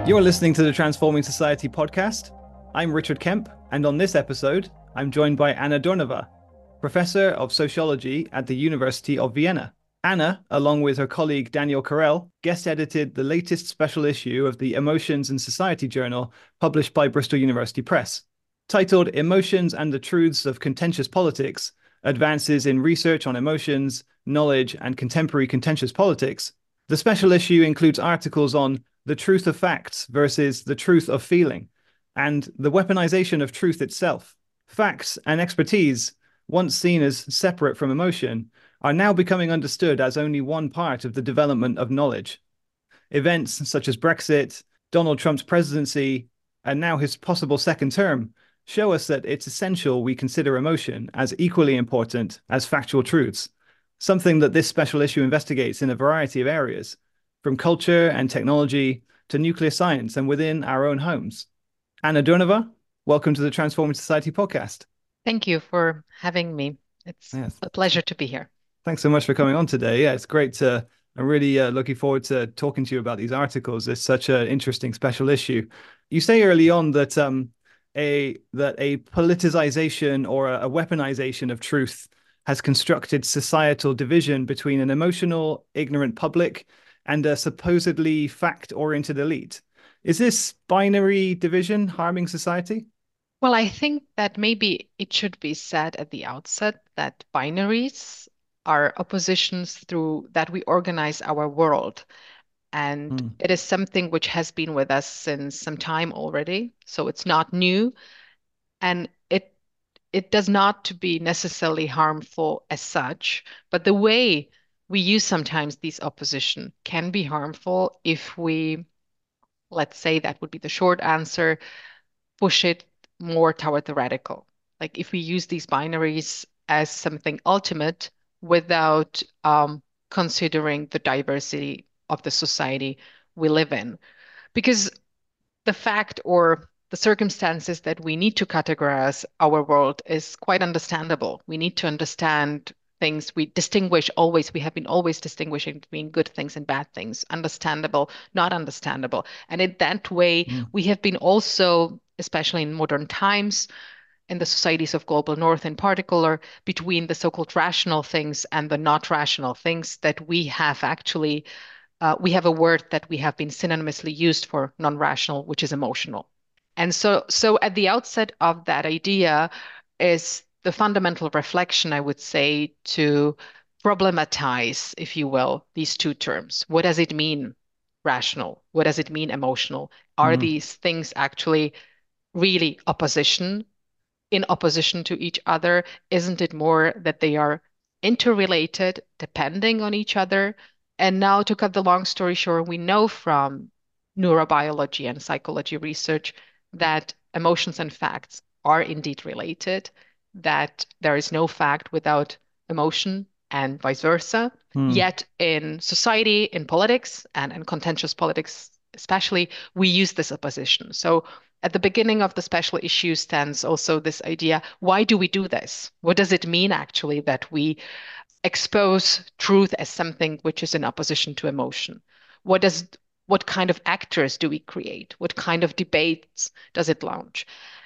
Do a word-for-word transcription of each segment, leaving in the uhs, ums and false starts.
You're listening to the Transforming Society podcast. I'm Richard Kemp, and on this episode, I'm joined by Anna Dornova, Professor of Sociology at the University of Vienna. Anna, along with her colleague Daniel Carell, guest edited the latest special issue of the Emotions and Society journal published by Bristol University Press. Titled Emotions and the Truths of Contentious Politics, Advances in Research on Emotions, Knowledge, and Contemporary Contentious Politics, the special issue includes articles on the truth of facts versus the truth of feeling, and the weaponization of truth itself. Facts and expertise, once seen as separate from emotion, are now becoming understood as only one part of the development of knowledge. Events such as Brexit, Donald Trump's presidency, and now his possible second term show us that it's essential we consider emotion as equally important as factual truths, something that this special issue investigates in a variety of areas, from culture and technology to nuclear science and within our own homes. Anna Dornova, welcome to the Transforming Society podcast. Thank you for having me. It's Yes. a pleasure to be here. Thanks so much for coming on today. Yeah, it's great to, I'm really uh, looking forward to talking to you about these articles. It's such an interesting special issue. You say early on that um, a that a politicization or a, a weaponization of truth has constructed societal division between an emotional, ignorant public and a supposedly fact-oriented elite. Is this binary division harming society? Well, I think that maybe it should be said at the outset that binaries are oppositions through that we organize our world. And Mm, it is something which has been with us since some time already. So it's not new. And it it does not to be necessarily harmful as such, but the way we use sometimes these opposition can be harmful if we, let's say that would be the short answer, push it more toward the radical. Like if we use these binaries as something ultimate without um, considering the diversity of the society we live in. Because the fact or the circumstances that we need to categorize our world is quite understandable. We need to understand things. We distinguish always, we have been always distinguishing between good things and bad things, understandable, not understandable. And in that way, mm, we have been also, especially in modern times, in the societies of global north in particular, between the so-called rational things and the not rational things that we have actually uh, we have a word that we have been synonymously used for non-rational, which is emotional. And so, so at the outset of that idea is the fundamental reflection, I would say, to problematize, if you will, these two terms. What does it mean, rational? What does it mean, emotional? Are mm, these things actually really opposition, in opposition to each other? Isn't it more that they are interrelated, depending on each other? And now, to cut the long story short, we know from neurobiology and psychology research that emotions and facts are indeed related, that there is no fact without emotion and vice versa. mm. Yet, in society, in politics, and in contentious politics especially, we use this opposition. So, at the beginning of the special issue stands also this idea, why do we do this? What does it mean actually that we expose truth as something which is in opposition to emotion? What does what kind of actors do we create? What kind of debates does it launch?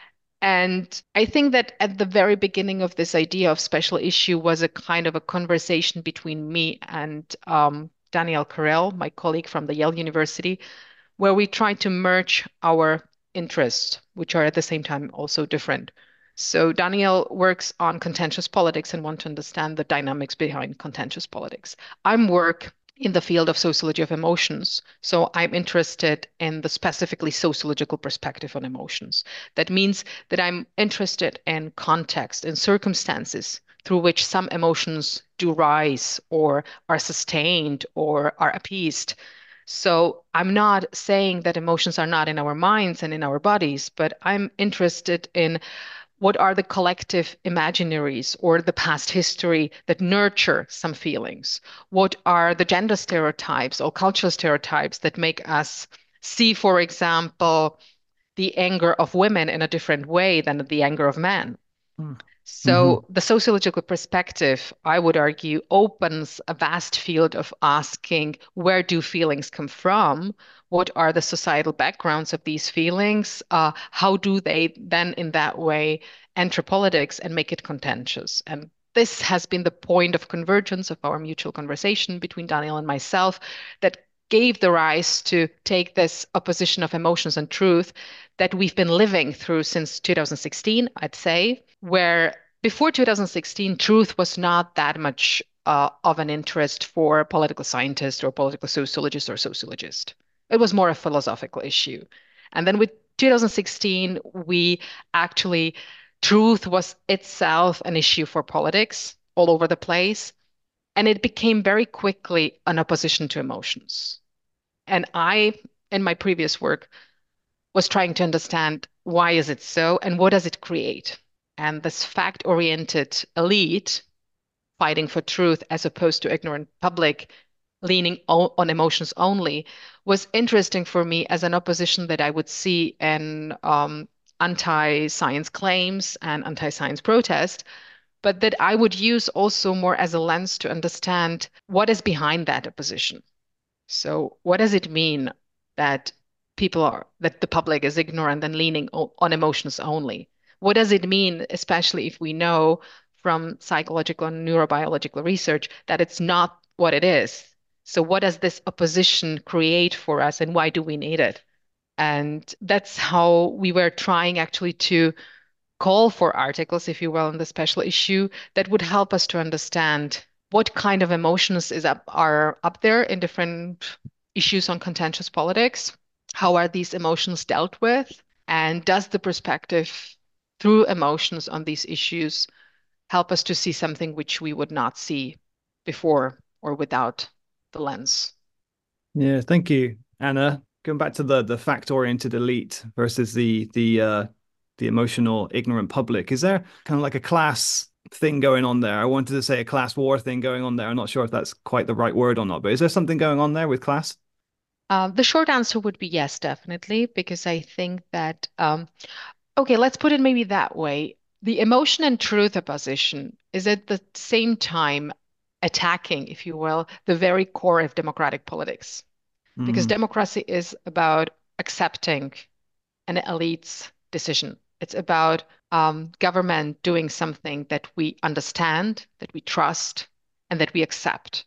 And I think that at the very beginning of this idea of special issue was a kind of a conversation between me and um, Daniel Carell, my colleague from the Yale University, where we try to merge our interests, which are at the same time also different. So Daniel works on contentious politics and want to understand the dynamics behind contentious politics. I'm work in the field of sociology of emotions. So I'm interested in the specifically sociological perspective on emotions. That means that I'm interested in context and circumstances through which some emotions do rise or are sustained or are appeased. So I'm not saying that emotions are not in our minds and in our bodies, but I'm interested in what are the collective imaginaries or the past history that nurture some feelings? What are the gender stereotypes or cultural stereotypes that make us see, for example, the anger of women in a different way than the anger of men? Mm. Hmm. So the sociological perspective, I would argue, opens a vast field of asking where do feelings come from? What are the societal backgrounds of these feelings? Uh, how do they then, in that way, enter politics and make it contentious? And this has been the point of convergence of our mutual conversation between Daniel and myself that gave the rise to take this opposition of emotions and truth that we've been living through since two thousand sixteen, I'd say, where before two thousand sixteen, truth was not that much uh, of an interest for political scientists or political sociologists or sociologists. It was more a philosophical issue. And then with two thousand sixteen, we actually, truth was itself an issue for politics all over the place. And it became very quickly an opposition to emotions. And I, in my previous work, was trying to understand why is it so and what does it create? And this fact-oriented elite fighting for truth as opposed to ignorant public leaning o- on emotions only was interesting for me as an opposition that I would see in um, anti-science claims and anti-science protest, but that I would use also more as a lens to understand what is behind that opposition. So, what does it mean that people are, that the public is ignorant and leaning o- on emotions only? What does it mean, especially if we know from psychological and neurobiological research that it's not what it is? So, what does this opposition create for us and why do we need it? And that's how we were trying actually to call for articles, if you will, in the special issue that would help us to understand what kind of emotions is up are up there in different issues on contentious politics. How are these emotions dealt with? And does the perspective through emotions on these issues help us to see something which we would not see before or without the lens? Yeah, thank you, Anna. Going back to the the fact-oriented elite versus the the uh the emotional ignorant public, is there kind of like a class thing going on there? I wanted to say a class war thing going on there. I'm not sure if that's quite the right word or not, but is there something going on there with class? Uh, the short answer would be yes, definitely, because I think that um, okay, let's put it maybe that way. The emotion and truth opposition is at the same time attacking, if you will, the very core of democratic politics. Because Hmm. democracy is about accepting an elite's decision. It's about um, government doing something that we understand, that we trust, and that we accept.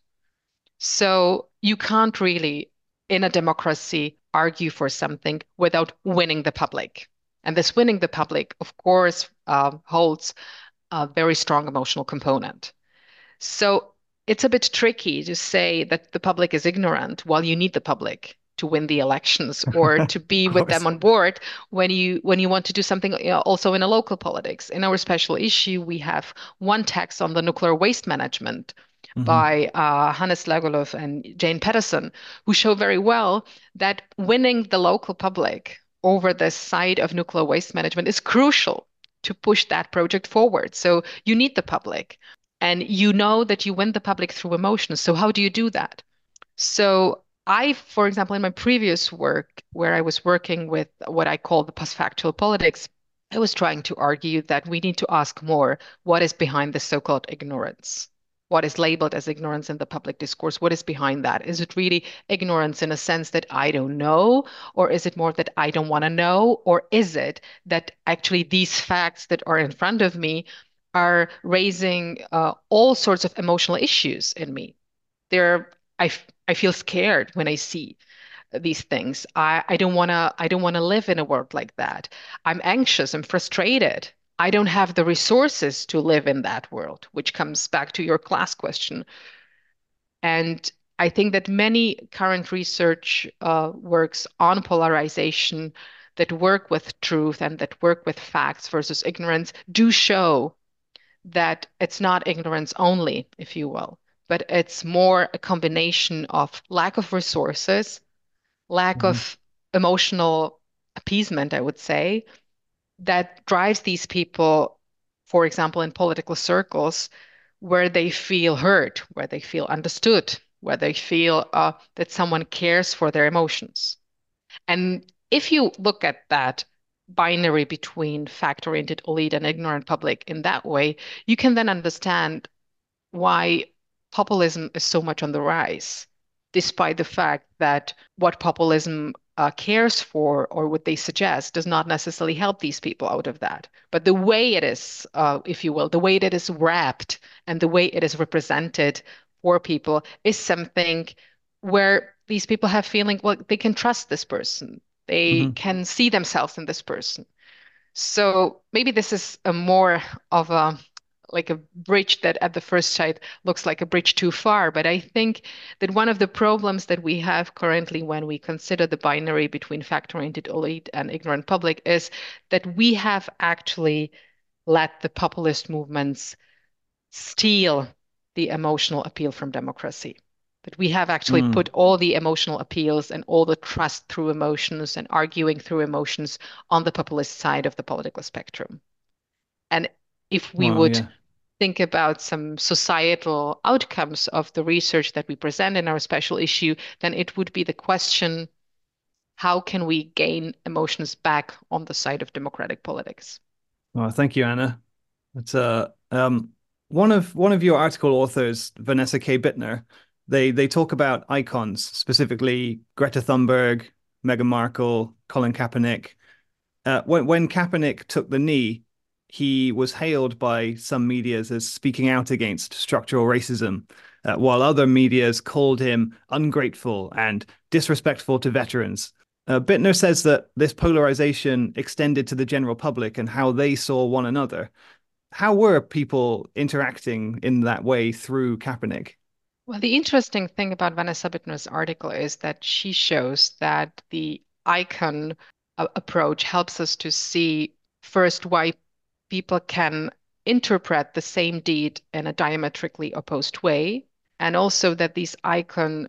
So you can't really, in a democracy, argue for something without winning the public. And this winning the public, of course, uh, holds a very strong emotional component. So it's a bit tricky to say that the public is ignorant while you need the public to win the elections or to Of be with them course. on board when you when you want to do something, you know, also in a local politics. In our special issue, we have one text on the nuclear waste management Hmm. by uh, Hannes Lagerlöf and Jane Patterson, who show very well that winning the local public over the side of nuclear waste management is crucial to push that project forward. So you need the public. And you know that you win the public through emotions. So how do you do that? So I, for example, in my previous work, where I was working with what I call the post-factual politics, I was trying to argue that we need to ask more what is behind the so-called ignorance? What is labeled as ignorance in the public discourse? What is behind that? Is it really ignorance in a sense that I don't know? Or is it more that I don't want to know? Or is it that actually these facts that are in front of me are raising uh, all sorts of emotional issues in me? They're, I, f- I feel scared when I see these things. I, I don't want to I don't want to live in a world like that. I'm anxious, I'm frustrated. I don't have the resources to live in that world, which comes back to your class question. And I think that many current research uh, works on polarization that work with truth and that work with facts versus ignorance do show that it's not ignorance only, if you will, but it's more a combination of lack of resources, lack Hmm. of emotional appeasement, I would say, that drives these people, for example, in political circles, where they feel heard, where they feel understood, where they feel uh, that someone cares for their emotions. And if you look at that binary between fact-oriented elite and ignorant public in that way, you can then understand why populism is so much on the rise, despite the fact that what populism uh, cares for or what they suggest does not necessarily help these people out of that. But the way it is, uh, if you will, the way it is wrapped and the way it is represented for people is something where these people have feeling, well, they can trust this person. They Hmm. can see themselves in this person. So maybe this is a more of a like a bridge that at the first sight looks like a bridge too far. But I think that one of the problems that we have currently when we consider the binary between fact-oriented elite and ignorant public is that we have actually let the populist movements steal the emotional appeal from democracy. That we have actually Mm. put all the emotional appeals and all the trust through emotions and arguing through emotions on the populist side of the political spectrum. And if we Well, would yeah. think about some societal outcomes of the research that we present in our special issue, then it would be the question, how can we gain emotions back on the side of democratic politics? Well, thank you, Anna. It's uh um one of one of your article authors, Vanessa K. Bittner, they they talk about icons, specifically Greta Thunberg, Meghan Markle, Colin Kaepernick. Uh, when when Kaepernick took the knee, he was hailed by some medias as speaking out against structural racism, uh, while other medias called him ungrateful and disrespectful to veterans. Uh, Bittner says that this polarization extended to the general public and how they saw one another. How were people interacting in that way through Kaepernick? Well, the interesting thing about Vanessa Bittner's article is that she shows that the icon uh, approach helps us to see first why people can interpret the same deed in a diametrically opposed way, and also that these icon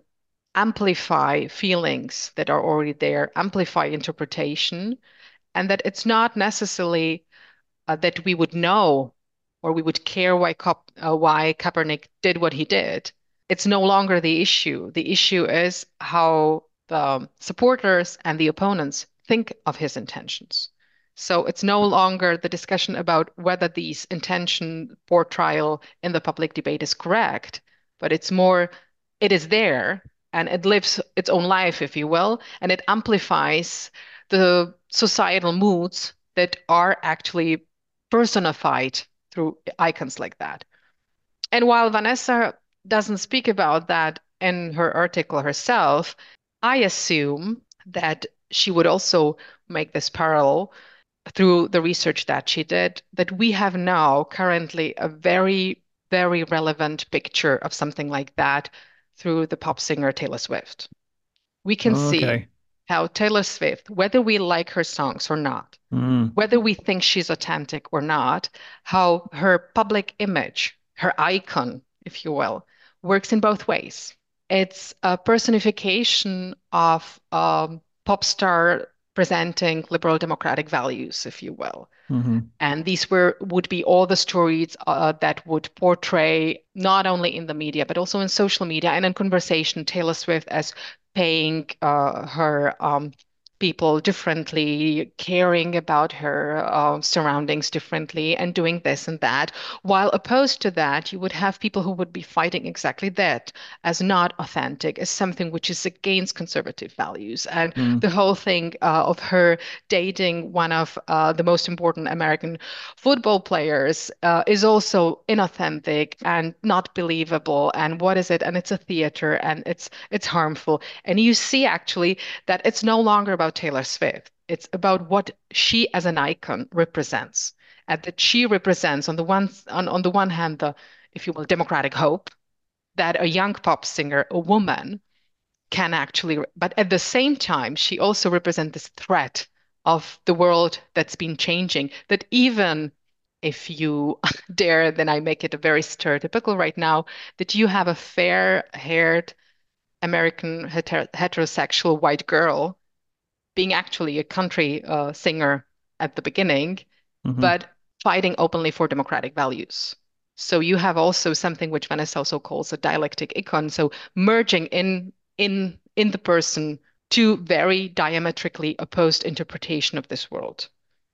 amplify feelings that are already there, amplify interpretation, and that it's not necessarily uh, that we would know or we would care why, Kop, uh, why Kaepernick did what he did. It's no longer the issue. The issue is how the supporters and the opponents think of his intentions. So it's no longer the discussion about whether these intention portrayal in the public debate is correct, but it's more, it is there and it lives its own life, if you will, and it amplifies the societal moods that are actually personified through icons like that. And while Vanessa doesn't speak about that in her article herself, I assume that she would also make this parallel through the research that she did, that we have now currently a very, very relevant picture of something like that through the pop singer Taylor Swift. We can see Okay. how Taylor Swift, whether we like her songs or not, Mm. whether we think she's authentic or not, how her public image, her icon, if you will, works in both ways. It's a personification of a pop star presenting liberal democratic values, if you will. Hmm. And these were would be all the stories uh, that would portray not only in the media but also in social media and in conversation Taylor Swift as paying uh, her um, people differently, caring about her uh, surroundings differently, and doing this and that. While opposed to that, you would have people who would be fighting exactly that as not authentic, as something which is against conservative values. And Mm. the whole thing uh, of her dating one of uh, the most important American football players uh, is also inauthentic and not believable. And what is it? And it's a theater and it's it's harmful. And you see actually that it's no longer about Taylor Swift. It's about what she as an icon represents. And that she represents on the one on, on the one hand the, if you will, democratic hope that a young pop singer, a woman, can actually, but at the same time, she also represents this threat of the world that's been changing. That even if you dare, then I make it a very stereotypical right now, that you have a fair-haired American heter heterosexual white girl being actually a country uh, singer at the beginning, Hmm. but fighting openly for democratic values. So you have also something which Vanessa also calls a dialectic icon. So merging in in in the person two very diametrically opposed interpretation of this world.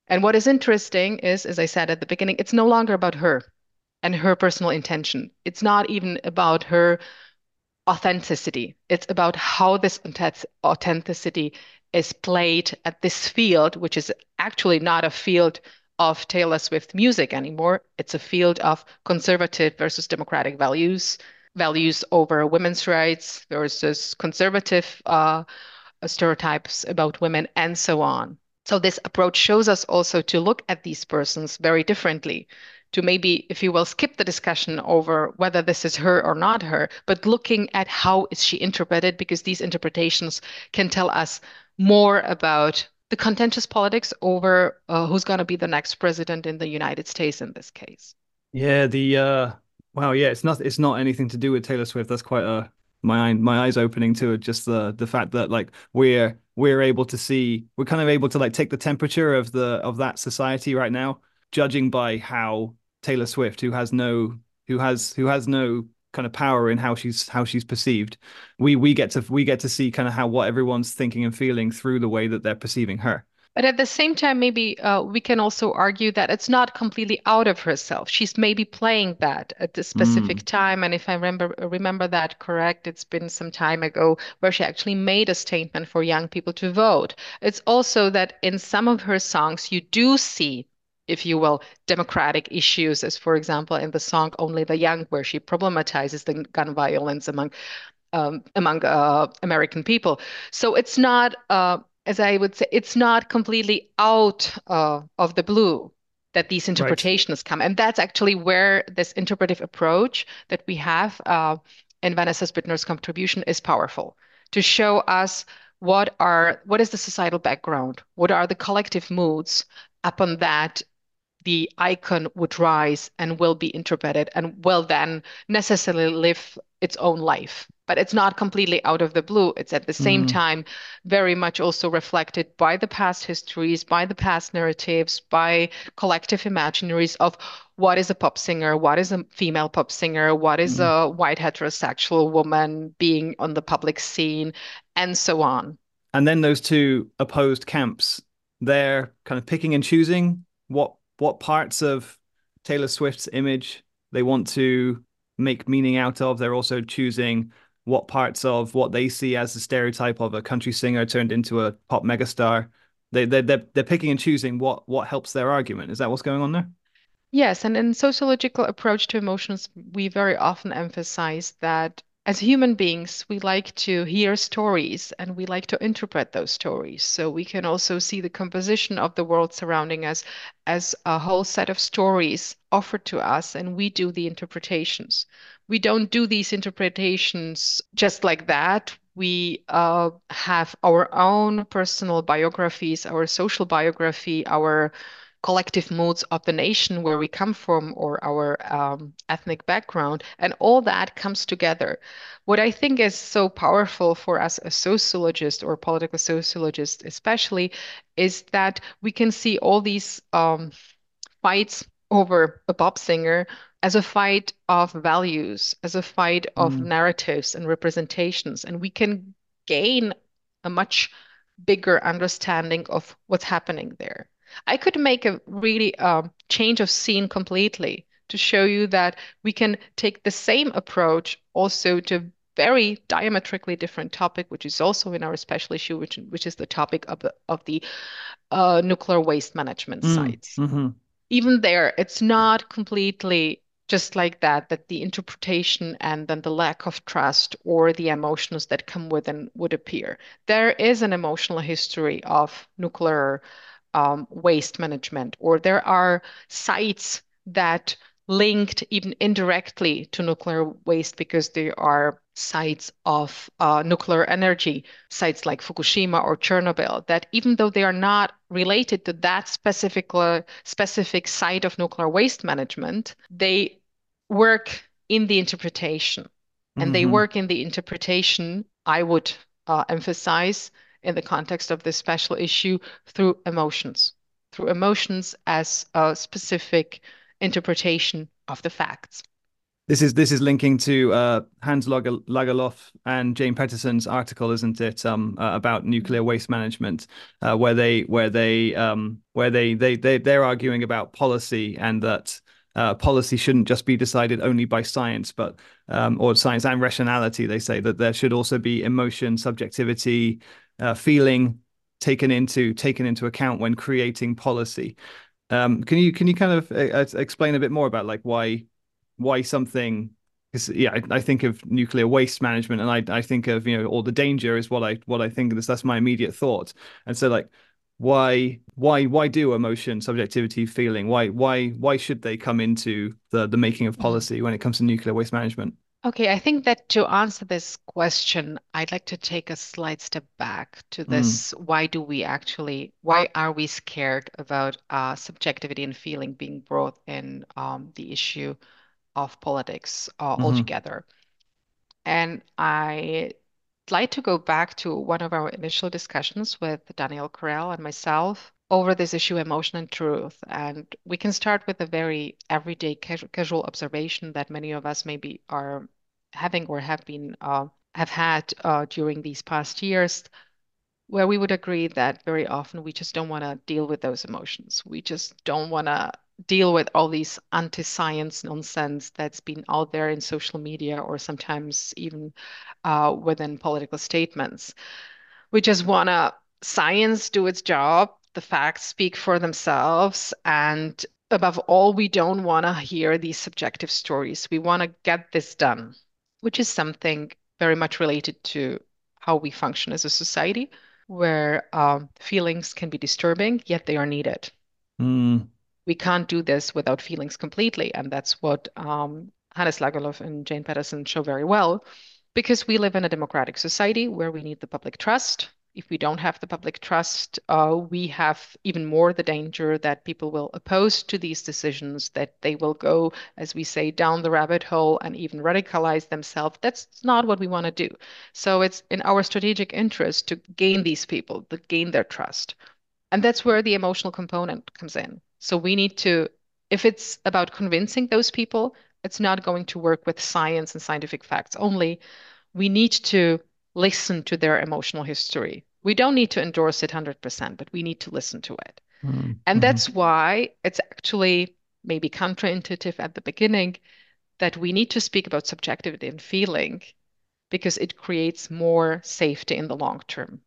And what is interesting is, as I said at the beginning, it's no longer about her and her personal intention. It's not even about her authenticity. It's about how this authenticity is played at this field, which is actually not a field of Taylor Swift music anymore. It's a field of conservative versus democratic values, values over women's rights versus conservative uh, stereotypes about women, and so on. So this approach shows us also to look at these persons very differently, to maybe, if you will, skip the discussion over whether this is her or not her, but looking at how is she interpreted, because these interpretations can tell us more about the contentious politics over uh, who's going to be the next president in the United States in this case. Yeah, the uh wow, yeah, it's not it's not anything to do with Taylor Swift. That's quite a my my eyes opening to it. Just the the fact that like we're we're able to see we're kind of able to like take the temperature of the of that society right now, judging by how Taylor Swift, who has no who has who has no kind of power in how she's how she's perceived, we we get to we get to see kind of how what everyone's thinking and feeling through the way that they're perceiving her. But at the same time, maybe uh, we can also argue that it's not completely out of herself. She's maybe playing that at this specific Mm, time. And if I remember remember that correct, it's been some time ago where she actually made a statement for young people to vote. It's also that in some of her songs, you do see, if you will, democratic issues, as for example in the song Only the Young, where she problematizes the gun violence among um, among uh, American people. So it's not, uh, as I would say, it's not completely out uh, of the blue that these right. interpretations come. And that's actually where this interpretive approach that we have uh, in Vanessa Spittner's contribution is powerful, to show us what are what is the societal background, what are the collective moods upon that the icon would rise and will be interpreted and will then necessarily live its own life. But it's not completely out of the blue. It's at the same Mm, time very much also reflected by the past histories, by the past narratives, by collective imaginaries of what is a pop singer, what is a female pop singer, what is mm. a white heterosexual woman being on the public scene, and so on. And then those two opposed camps, they're kind of picking and choosing what what parts of Taylor Swift's image they want to make meaning out of. They're also choosing what parts of what they see as the stereotype of a country singer turned into a pop megastar. They they they're, they're picking and choosing what what helps their argument. Is that what's going on there? Yes, and in sociological approach to emotions, we very often emphasize that as human beings, we like to hear stories and we like to interpret those stories. So we can also see the composition of the world surrounding us as a whole set of stories offered to us, and we do the interpretations. We don't do these interpretations just like that. We uh, have our own personal biographies, our social biography, our collective moods of the nation where we come from or our um, ethnic background, and all that comes together. What I think is so powerful for us as sociologists or political sociologists, especially, is that we can see all these um, fights over a pop singer as a fight of values, as a fight of Mm, narratives and representations, and we can gain a much bigger understanding of what's happening there. I could make a really um, change of scene completely to show you that we can take the same approach also to very diametrically different topic, which is also in our special issue, which which is the topic of the of the uh, nuclear waste management mm, sites. hmm. Even there, it's not completely just like that, that the interpretation and then the lack of trust or the emotions that come with it would appear. There is an emotional history of nuclear um, waste management, or there are sites that linked even indirectly to nuclear waste because they are sites of uh, nuclear energy, sites like Fukushima or Chernobyl, that even though they are not related to that specific uh, specific site of nuclear waste management, they work in the interpretation. And they Hmm. work in the interpretation, I would uh, emphasize in the context of this special issue, through emotions, through emotions as a specific interpretation of the facts. This is this is linking to uh, Hans Lager- Lagerlof and Jane Pettersson's article, isn't it? Um, uh, about nuclear waste management, uh, where they where they um, where they they they they're arguing about policy and that uh, policy shouldn't just be decided only by science, but um, or science and rationality. They say that there should also be emotion, subjectivity, uh, feeling taken into taken into account when creating policy. Um, can you can you kind of uh, uh, explain a bit more about like why why something? Because yeah, I, I think of nuclear waste management, and I I think of you know all the danger is what I what I think that's that's my immediate thought. And so like why why why do emotion, subjectivity, feeling? Why why why should they come into the the making of Mhm. policy when it comes to nuclear waste management? Okay, I think that to answer this question, I'd like to take a slight step back to Mm, this. Why do we actually, why are we scared about uh, subjectivity and feeling being brought in um, the issue of politics uh, hmm altogether? And I'd like to go back to one of our initial discussions with Daniel Corral and myself over this issue, emotion and truth. And we can start with a very everyday casu- casual observation that many of us maybe are having or have been uh, have had uh, during these past years, where we would agree that very often we just don't want to deal with those emotions. We just don't want to deal with all these anti-science nonsense that's been out there in social media or sometimes even uh, within political statements. We just want to science do its job, the facts speak for themselves, and above all, we don't want to hear these subjective stories. We want to get this done, which is something very much related to how we function as a society, where um, feelings can be disturbing, yet they are needed. mm, We can't do this without feelings completely. And that's what um, Hannes Lagerlof and Jane Patterson show very well, because we live in a democratic society where we need the public trust. If we don't have the public trust, uh, we have even more the danger that people will oppose to these decisions, that they will go, as we say, down the rabbit hole and even radicalize themselves. That's not what we want to do. So it's in our strategic interest to gain these people, to gain their trust. And that's where the emotional component comes in. So we need to, if it's about convincing those people, it's not going to work with science and scientific facts only. We need to listen to their emotional history. We don't need to endorse it one hundred percent, but we need to listen to it. mm, And hmm that's why it's actually maybe counterintuitive at the beginning that we need to speak about subjectivity and feeling because it creates more safety in the long term.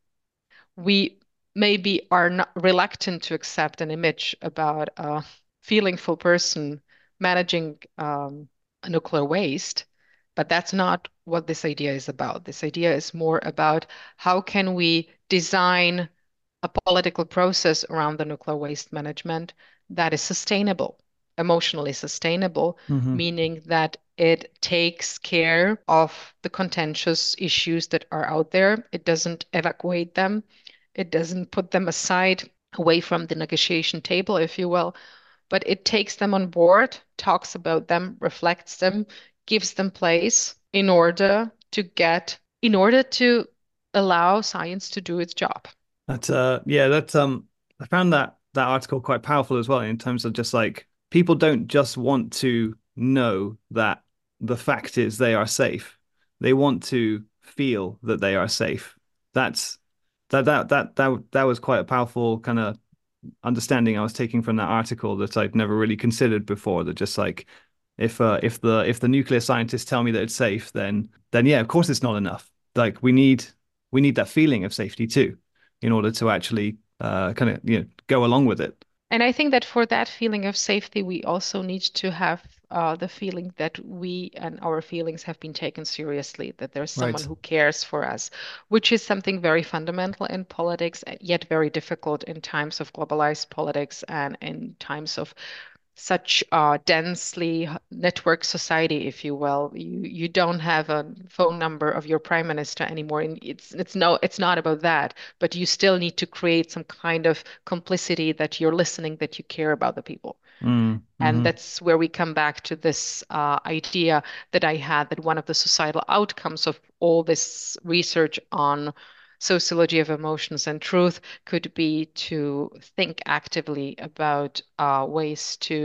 We maybe are not reluctant to accept an image about a feelingful person managing um, a nuclear waste, but that's not what this idea is about. This idea is more about how can we design a political process around the nuclear waste management that is sustainable, emotionally sustainable, hmm meaning that it takes care of the contentious issues that are out there. It doesn't evacuate them. It doesn't put them aside away from the negotiation table, if you will, but it takes them on board, talks about them, reflects them, gives them place in order to get, in order to allow science to do its job. That's uh yeah, that's um I found that that article quite powerful as well in terms of just like people don't just want to know that the fact is they are safe. They want to feel that they are safe. That's that that that that that was quite a powerful kind of understanding I was taking from that article that I'd never really considered before. That just like if uh, if the if the nuclear scientists tell me that it's safe, then then yeah, of course it's not enough. Like we need we need that feeling of safety too, in order to actually uh, kind of you know go along with it. And I think that for that feeling of safety, we also need to have uh, the feeling that we and our feelings have been taken seriously, that there's someone Right. who cares for us, which is something very fundamental in politics, uh, yet very difficult in times of globalized politics and in times of such a densely networked society, if you will. You you don't have a phone number of your prime minister anymore, and it's it's no it's not about that. But you still need to create some kind of complicity that you're listening, that you care about the people. Mm, And hmm that's where we come back to this uh, idea that I had that one of the societal outcomes of all this research on sociology of emotions and truth could be to think actively about uh, ways to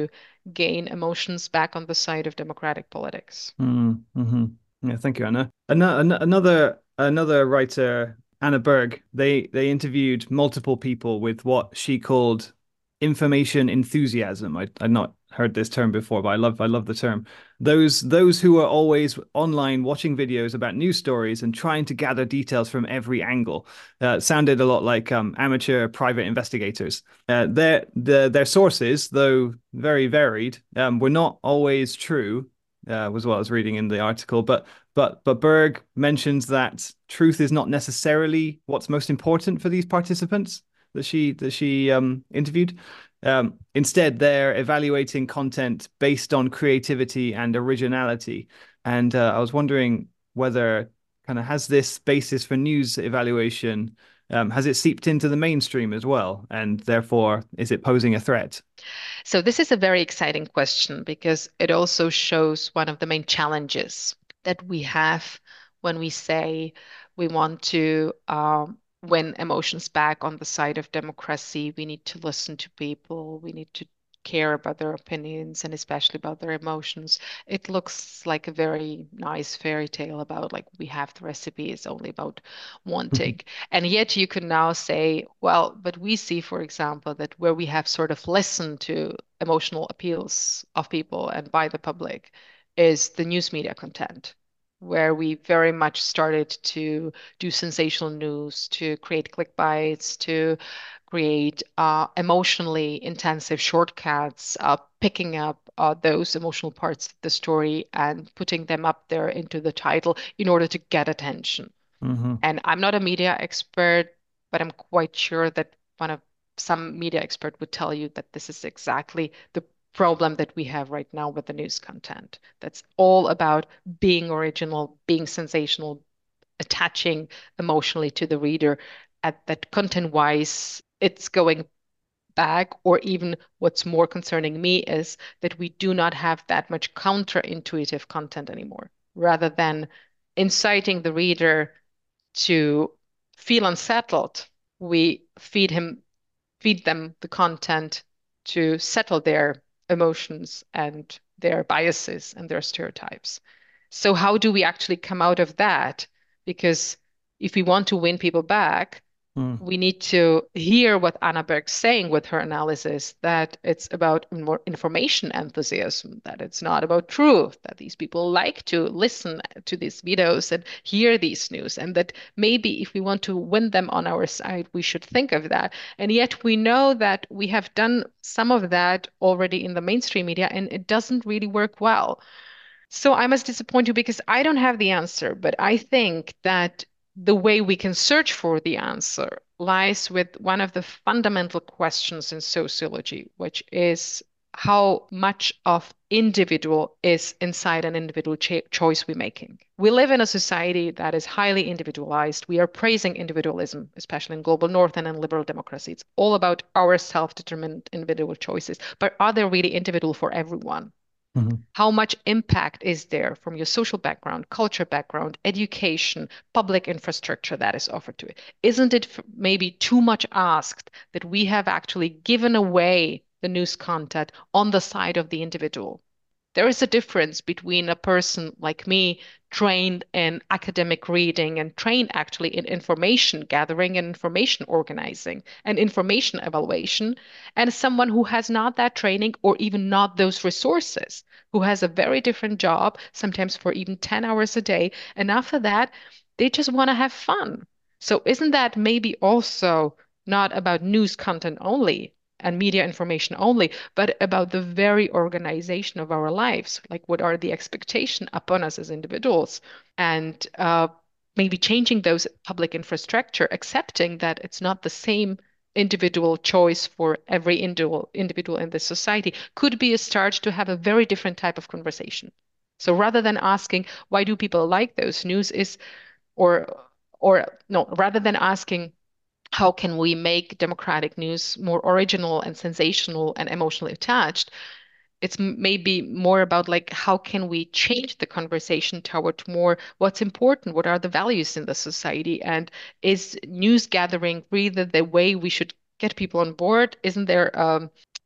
gain emotions back on the side of democratic politics. Mm, hmm. Yeah, thank you, Anna. Another another another writer, Anna Berg. They they interviewed multiple people with what she called information enthusiasm. I I'd not heard this term before, but I love I love the term. Those those who are always online watching videos about news stories and trying to gather details from every angle. Uh, sounded a lot like um, amateur private investigators. Uh, their the, their sources, though very varied, um, were not always true uh, was what I was reading in the article. But but but Berg mentions that truth is not necessarily what's most important for these participants that she that she um, interviewed. Um, instead, they're evaluating content based on creativity and originality. And uh, I was wondering whether kind of has this basis for news evaluation, um, has it seeped into the mainstream as well, and therefore is it posing a threat? So this is a very exciting question because it also shows one of the main challenges that we have when we say we want to um, win emotions back on the side of democracy. We need to listen to people. We need to care about their opinions and especially about their emotions. It looks like a very nice fairy tale about like we have the recipe, it's only about wanting. And yet you can now say, well, but we see, for example, that where we have sort of listened to emotional appeals of people and by the public is the news media content, where we very much started to do sensational news, to create clickbaits, to create uh, emotionally intensive shortcuts, uh, picking up uh, those emotional parts of the story and putting them up there into the title in order to get attention. Hmm. And I'm not a media expert, but I'm quite sure that one of some media expert would tell you that this is exactly the problem that we have right now with the news content. That's all about being original, being sensational, attaching emotionally to the reader. At that content-wise, it's going back, or even what's more concerning me is that we do not have that much counterintuitive content anymore. Rather than inciting the reader to feel unsettled, we feed him, feed them the content to settle their emotions and their biases and their stereotypes. So how do we actually come out of that? Because if we want to win people back, we need to hear what Anna Berg's saying with her analysis, that it's about more information enthusiasm, that it's not about truth, that these people like to listen to these videos and hear these news, and that maybe if we want to win them on our side, we should think of that. And yet we know that we have done some of that already in the mainstream media, and it doesn't really work well. So I must disappoint you because I don't have the answer, but I think that the way we can search for the answer lies with one of the fundamental questions in sociology, which is how much of individual is inside an individual cho- choice we're making. We live in a society that is highly individualized. We are praising individualism, especially in global north and in liberal democracy. It's all about our self-determined individual choices. But are they really individual for everyone? Hmm. How much impact is there from your social background, culture background, education, public infrastructure that is offered to it? Isn't it maybe too much asked that we have actually given away the news content on the side of the individual? There is a difference between a person like me, trained in academic reading and trained actually in information gathering and information organizing and information evaluation, and someone who has not that training or even not those resources, who has a very different job, sometimes for even ten hours a day. And after that, they just want to have fun. So, isn't that maybe also not about news content only and media information only, but about the very organization of our lives? Like, what are the expectations upon us as individuals? And uh, maybe changing those public infrastructure, accepting that it's not the same individual choice for every individual individual in this society could be a start to have a very different type of conversation. So rather than asking why do people like those news is or or no, rather than asking how can we make democratic news more original and sensational and emotionally attached, it's maybe more about like how can we change the conversation toward more what's important, what are the values in the society, and is news gathering really the way we should get people on board? Isn't there um,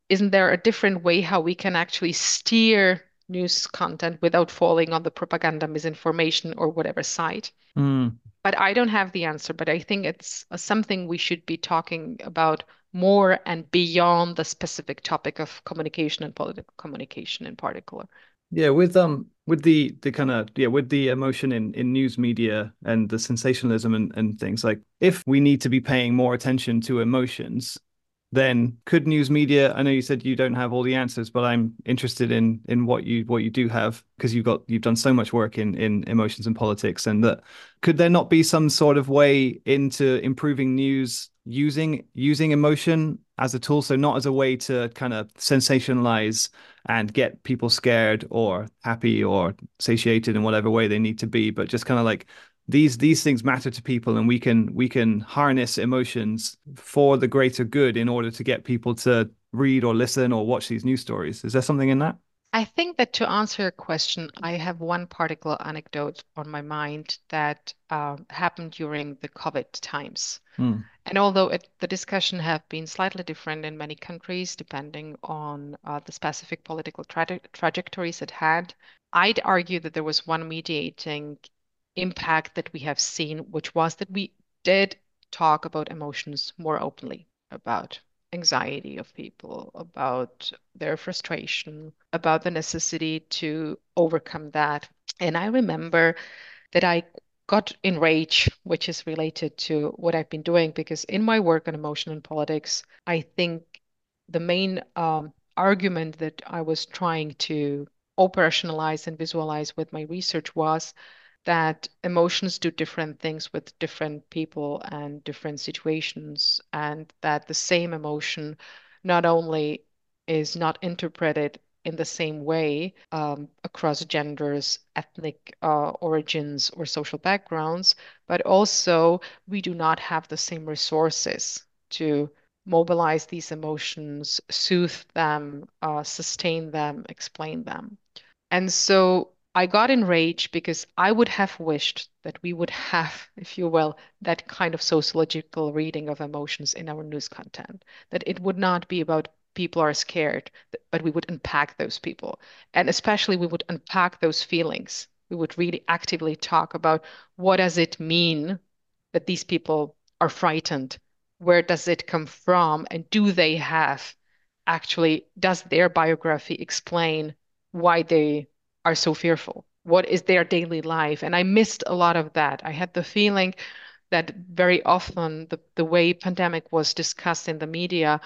isn't there a different way how we can actually steer news content without falling on the propaganda, misinformation, or whatever side? Mm. But I don't have the answer, but I think it's uh, something we should be talking about more and beyond the specific topic of communication and political communication in particular. Yeah, with um with the the kind of yeah with the emotion in in news media and the sensationalism and and things like if we need to be paying more attention to emotions, then could news media, I know you said you don't have all the answers, but I'm interested in in what you what you do have because you've got you've done so much work in in emotions and politics, and that could there not be some sort of way into improving news using using emotion as a tool, so not as a way to kind of sensationalize and get people scared or happy or satiated in whatever way they need to be, but just kind of like these these things matter to people, and we can we can harness emotions for the greater good in order to get people to read or listen or watch these news stories. Is there something in that? I think that to answer your question, I have one particular anecdote on my mind that um, happened during the COVID times. Hmm. And although it, the discussion have been slightly different in many countries, depending on uh, the specific political traje trajectories it had, I'd argue that there was one mediating impact that we have seen, which was that we did talk about emotions more openly, about anxiety of people, about their frustration, about the necessity to overcome that. And I remember that I got enraged, which is related to what I've been doing, because in my work on emotion and politics, I think the main um, argument that I was trying to operationalize and visualize with my research was that emotions do different things with different people and different situations, and that the same emotion not only is not interpreted in the same way um, across genders, ethnic uh, origins, or social backgrounds, but also we do not have the same resources to mobilize these emotions, soothe them, uh, sustain them, explain them. And so I got enraged because I would have wished that we would have, if you will, that kind of sociological reading of emotions in our news content, that it would not be about people are scared, but we would unpack those people. And especially we would unpack those feelings. We would really actively talk about what does it mean that these people are frightened? Where does it come from? And do they have actually, does their biography explain why they are so fearful? What is their daily life? And I missed a lot of that. I had the feeling that very often the, the way pandemic was discussed in the media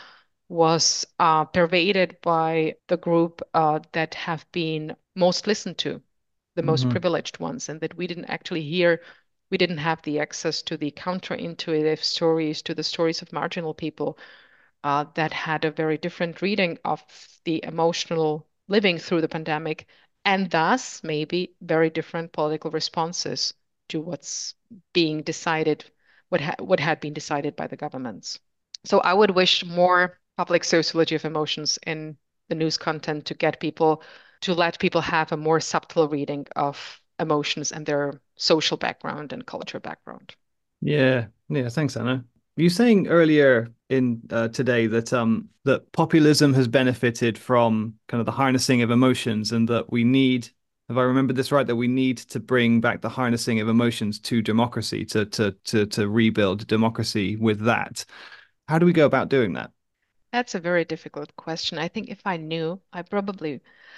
was uh, pervaded by the group uh, that have been most listened to, the most Hmm. privileged ones, and that we didn't actually hear, we didn't have the access to the counterintuitive stories, to the stories of marginal people uh, that had a very different reading of the emotional living through the pandemic, and thus maybe very different political responses to what's being decided, what ha what had been decided by the governments. So I would wish more public sociology of emotions in the news content to get people to let people have a more subtle reading of emotions and their social background and culture background. Yeah, yeah. Thanks, Anna. You saying earlier in uh, today that um that populism has benefited from kind of the harnessing of emotions, and that we need, if I remember this right, that we need to bring back the harnessing of emotions to democracy to to to to rebuild democracy with that. How do we go about doing that? That's a very difficult question. I think if I knew, I probably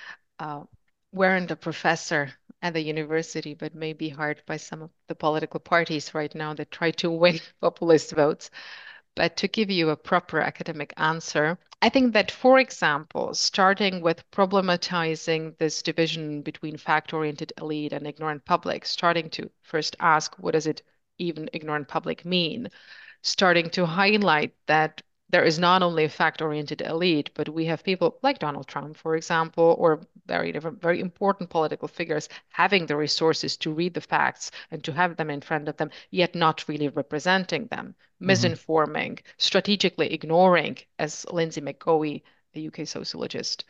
uh, weren't a professor at the university, but may be hired by some of the political parties right now that try to win populist votes. But to give you a proper academic answer, I think that, for example, starting with problematizing this division between fact-oriented elite and ignorant public, starting to first ask, what does it even ignorant public mean? Starting to highlight that there is not only a fact-oriented elite, but we have people like Donald Trump, for example, or very different, very important political figures having the resources to read the facts and to have them in front of them, yet not really representing them, Hmm. misinforming, strategically ignoring, as Lindsay McGoey, a U K sociologist,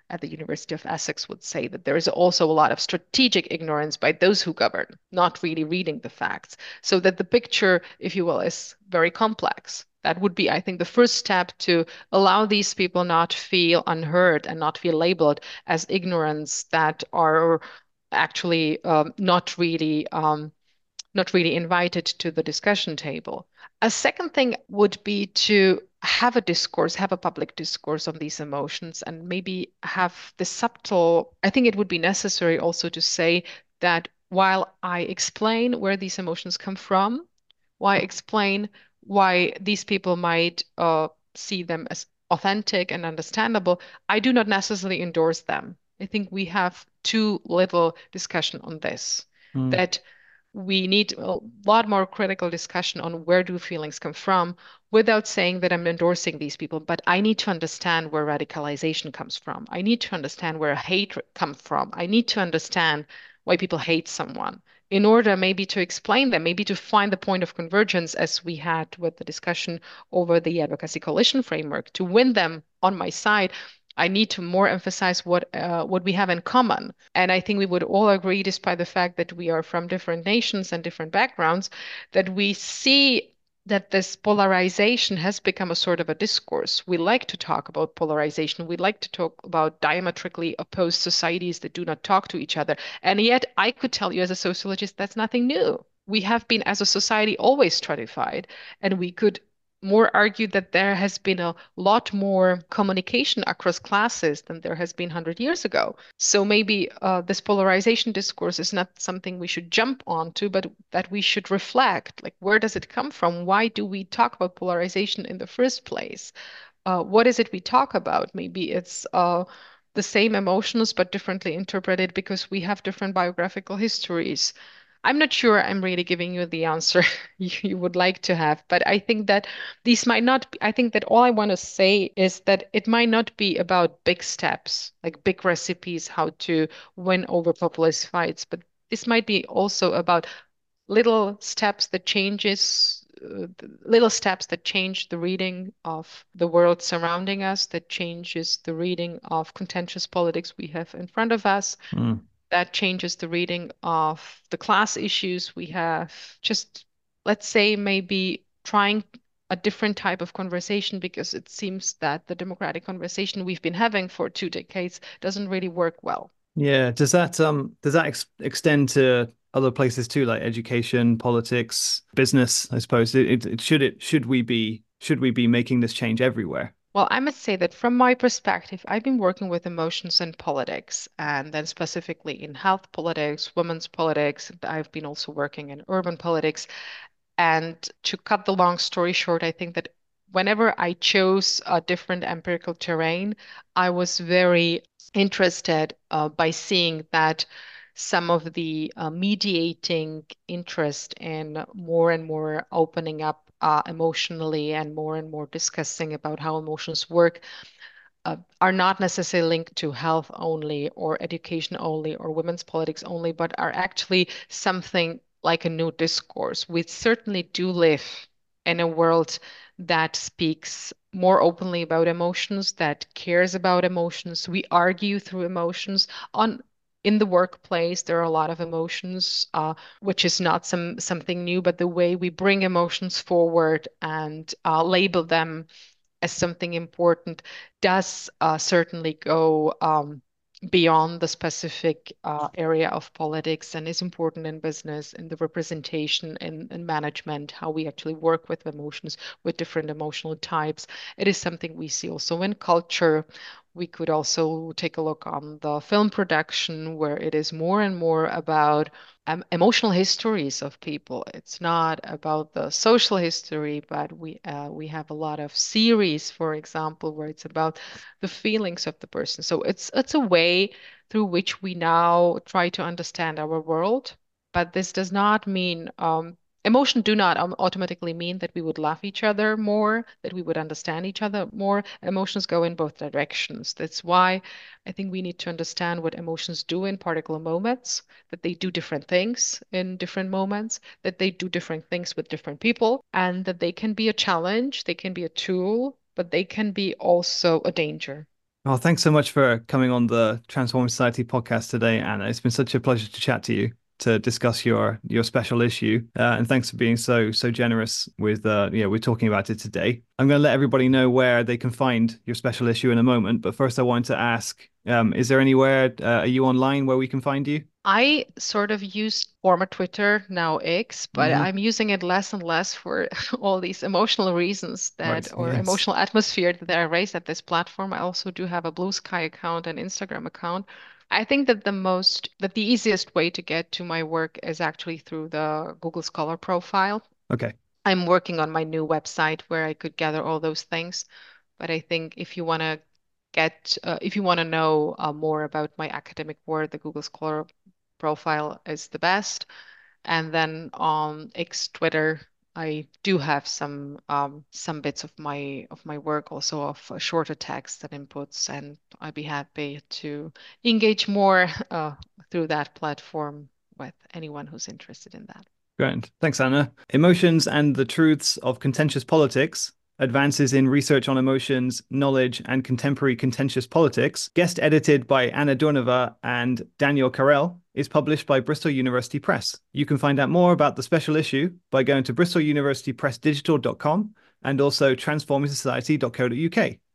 at the University of Essex would say that there is also a lot of strategic ignorance by those who govern, not really reading the facts, so that the picture, if you will, is very complex. That would be, I think, the first step to allow these people not feel unheard and not feel labeled as ignorance that are actually um, not really um, not really invited to the discussion table. A second thing would be to have a discourse, have a public discourse on these emotions, and maybe have the subtle. I think it would be necessary also to say that while I explain where these emotions come from, why explain why these people might uh, see them as authentic and understandable, I do not necessarily endorse them. I think we have too little discussion on this. Mm. That we need a lot more critical discussion on where do feelings come from without saying that I'm endorsing these people, but I need to understand where radicalization comes from. I need to understand where hate comes from. I need to understand why people hate someone in order maybe to explain them, maybe to find the point of convergence as we had with the discussion over the advocacy coalition framework. To win them on my side, I need to more emphasize what uh, what we have in common. And I think we would all agree, despite the fact that we are from different nations and different backgrounds, that we see that this polarization has become a sort of a discourse. We like to talk about polarization. We like to talk about diametrically opposed societies that do not talk to each other. And yet, I could tell you as a sociologist, that's nothing new. We have been, as a society, always stratified, and we could more argue that there has been a lot more communication across classes than there has been one hundred years ago. So maybe uh, this polarization discourse is not something we should jump onto, but that we should reflect. Like, where does it come from? Why do we talk about polarization in the first place? Uh, what is it we talk about? Maybe it's uh, the same emotions, but differently interpreted because we have different biographical histories. I'm not sure I'm really giving you the answer you, you would like to have, but I think that these might not be, I think that all I want to say is that it might not be about big steps, like big recipes, how to win over populist fights, but this might be also about little steps that changes uh, little steps that change the reading of the world surrounding us, that changes the reading of contentious politics we have in front of us, Mm. that changes the reading of the class issues we have. Just, let's say, maybe trying a different type of conversation because it seems that the democratic conversation we've been having for two decades doesn't really work well. Yeah. Does that um does that ex extend to other places too, like education, politics, business, I suppose? It, it, it should it should we be should we be making this change everywhere? Well, I must say that from my perspective, I've been working with emotions and politics, and then specifically in health politics, women's politics. I've been also working in urban politics. And to cut the long story short, I think that whenever I chose a different empirical terrain, I was very interested uh, by seeing that some of the uh, mediating interest in more and more opening up uh, emotionally and more and more discussing about how emotions work uh, are not necessarily linked to health only or education only or women's politics only, but are actually something like a new discourse. We certainly do live in a world that speaks more openly about emotions, that cares about emotions. We argue through emotions. On in the workplace, there are a lot of emotions, uh, which is not some something new, but the way we bring emotions forward and uh, label them as something important does uh, certainly go um, beyond the specific uh, area of politics and is important in business, in the representation and, and management, how we actually work with emotions, with different emotional types. It is something we see also in culture. We could also take a look on the film production, where it is more and more about um, emotional histories of people. It's not about the social history, but we uh, we have a lot of series, for example, where it's about the feelings of the person. So it's it's a way through which we now try to understand our world. But this does not mean um, emotion do not um, automatically mean that we would love each other more, that we would understand each other more. Emotions go in both directions. That's why I think we need to understand what emotions do in particular moments, that they do different things in different moments, that they do different things with different people, and that they can be a challenge, they can be a tool, but they can be also a danger. Oh, thanks so much for coming on the Transforming Society podcast today, Anna. It's been such a pleasure to chat to you to discuss your your special issue, uh, and thanks for being so so generous with uh, yeah, we're talking about it today. I'm going to let everybody know where they can find your special issue in a moment, but first I wanted to ask, um, is there anywhere uh, are you online where we can find you? I sort of use former Twitter, now X, but Hmm. I'm using it less and less for all these emotional reasons Right. that, or Yes. emotional atmosphere that I raise at this platform. I also do have a Blue Sky account and Instagram account. I think that the most, that the easiest way to get to my work is actually through the Google Scholar profile. Okay. I'm working on my new website where I could gather all those things. But I think if you want to get, uh, if you want to know uh, more about my academic work, the Google Scholar profile is the best. And then on X Twitter, I do have some um, some bits of my of my work, also of uh, shorter text and inputs, and I'd be happy to engage more uh, through that platform with anyone who's interested in that. Great. Thanks, Anna. Emotions and the Truths of Contentious Politics, Advances in Research on Emotions, Knowledge, and Contemporary Contentious Politics, guest edited by Anna Dornova and Daniel Carell, is published by Bristol University Press. You can find out more about the special issue by going to bristol university press digital dot com and also transforming society dot co dot U K.